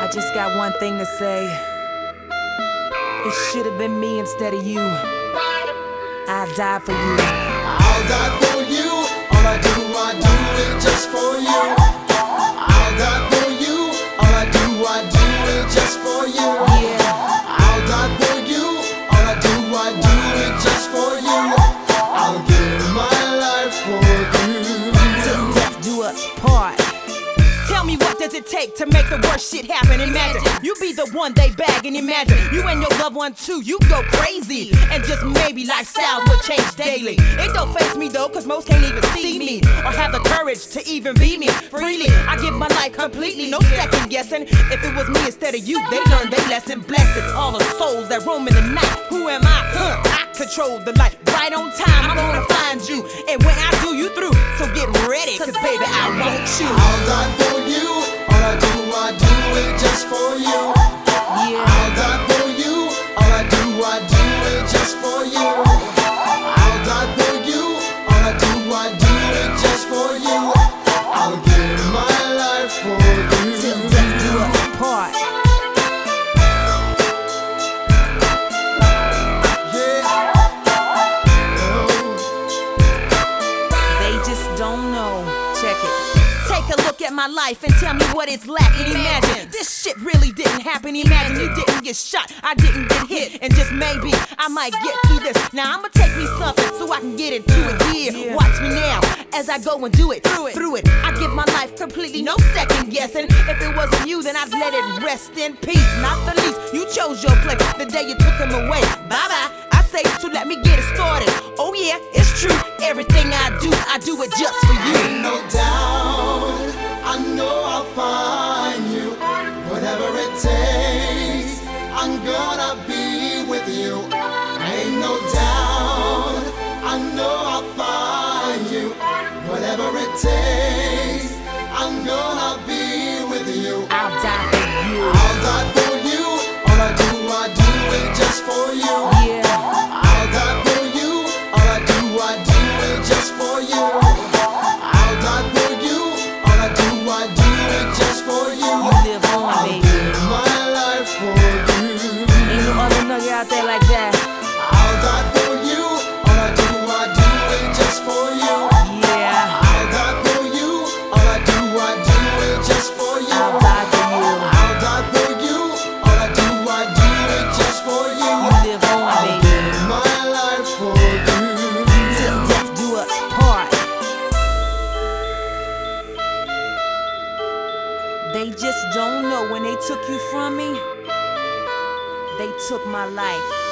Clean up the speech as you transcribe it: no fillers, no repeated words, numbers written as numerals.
just got one thing to say. It should have been me instead of you. I died for you. I'll die for you. All I do it just for you. I'll die for you. All I do it just for you. Yeah. I'll die for you. All I do it just for you. I'll give my life for you. Till death do us part. Tell me, what does it take to make the worst shit happen? Imagine you be the one they bag, and imagine you and your loved one too, you go crazy. And just maybe lifestyles will change daily. It don't faze me though, cause most can't even see me or have the courage to even be me freely. I give my life completely, no second guessing. If it was me instead of you, they learned their lesson. Blessed all the souls that roam in the night. Who am I? I control the light. Right on time, I'm gonna find you. And when I do, you through. So get ready, cause baby, I want you. I'll die for you. All I do it just for you. Yeah. I'll die for you. All I do it just for you. I'll die for you. All I do it just for you. I'll give my life for you. Till death do us part. Yeah. They just don't know. Check it. Take a look at my life and tell me what it's lacking. Imagine this shit really didn't happen. Imagine you didn't get shot, I didn't get hit, and just maybe I might get through this. Now I'ma take me something so I can get into it. Yeah, watch me now as I go and do it. Through it, I give my life completely, no second guessing. If it wasn't you, then I'd let it rest in peace. Not the least, you chose your place the day you took him away. Bye bye. I say, so let me get it started. Oh yeah, it's true. Everything I do it just for you. Ain't no doubt, I know I'll find you. Whatever it takes, I'm gonna be with you. Ain't no doubt, I know I'll find you. Whatever it takes, I'm gonna be with you. I'll die for you. I'll die for you. All I do it just for you. Yeah. I'll die for you. All I do it just for you. I'll die for you. All I do it just for you. You live on, I'll baby. give my life for you. Ain't no other nugget out there like that. I'll die for you. All I do it just for you. Yeah. I'll die for you. All I do it just for you. I'll die for you. I'll die for you. All I do it just for you. You live on, I'll baby. give my life for you. Till death do us part. They just don't know when they took you from me, they took my life.